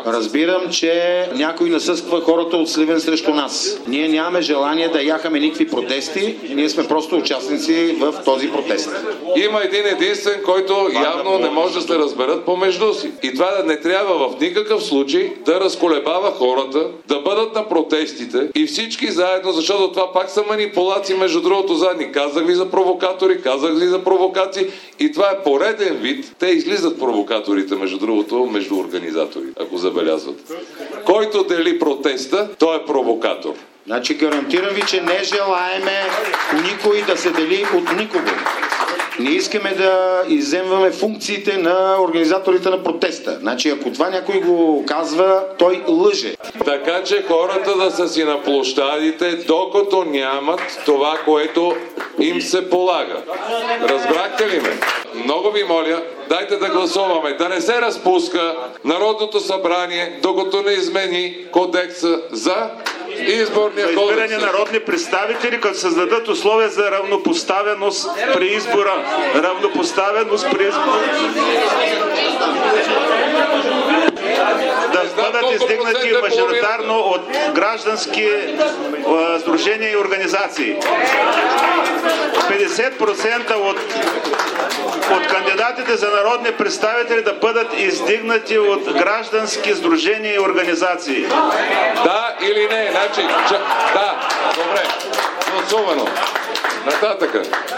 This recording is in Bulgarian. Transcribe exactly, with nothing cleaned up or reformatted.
Разбирам, че някой насъсква хората от Сливен срещу нас. Ние нямаме желание да яхаме никакви протести, ние сме просто участници в този протест. Има един единствен, който явно не може да се разберат помежду си. И това не трябва в никакъв случай да разколебава хората, да бъдат на протестите и всички заедно, защото това пак са манипулации, между другото задни. Казах ви за провокатори, казах ви за провокации и това е пореден вид. Те излизат провокаторите, между другото, между организатори, ако забелязват. Който дели протеста, той е провокатор. Значи гарантирам ви, че не желаеме никой да се дели от никого. Не искаме да изземваме функциите на организаторите на протеста. Значи ако това някой го казва, той лъже. Така че хората да са си на площадите, докато нямат това, което им се полага. Разбрахте ли ме? Много ви моля, дайте да гласуваме, да не се разпуска Народното събрание, докато не измени кодекса за изборния кодекс. Избирани народни представители, като създадат условия за равнопоставеност при избора. Равнопоставеност при избора. Да бъдат издигнати мажоритарно от граждански а, сдружения и организации. петдесет процента от, от кандидатите за народни представители да бъдат издигнати от граждански сдружения и организации. Да или не? Значи, че... Да, добре. Гласувано. Нататъка.